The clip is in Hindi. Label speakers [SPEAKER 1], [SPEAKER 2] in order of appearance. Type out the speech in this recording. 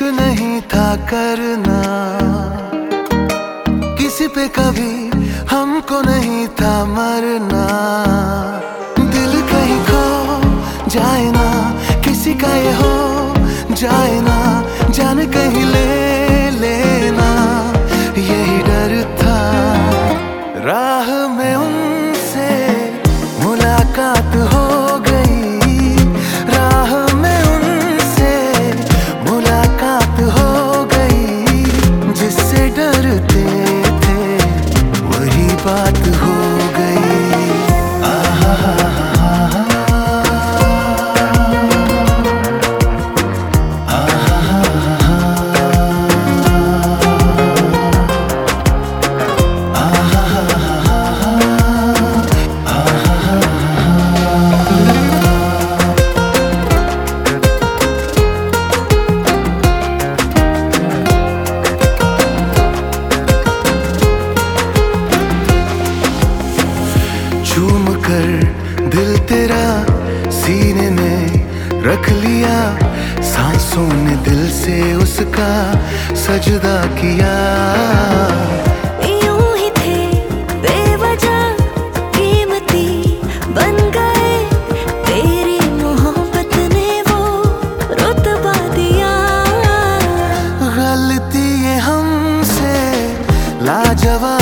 [SPEAKER 1] इश्क नहीं था करना, किसी पे कभी हमको नहीं था मरना। दिल कहीं खो जाए ना, किसी का ये हो जाए ना, जान कहीं ले लेना, यही डर था। राह में उनसे मुलाकात हो गई, राह में उनसे मुलाकात हो गई। जिससे डरते थे वही बात हो गई। चूम कर दिल तेरा सीने में रख लिया, सांसों ने दिल से उसका सजदा किया।
[SPEAKER 2] यूं ही थे बेवजह कीमती बन गए, तेरी मोहब्बत ने वो रुतबा दिया।
[SPEAKER 1] गलती ये हमसे लाजवाब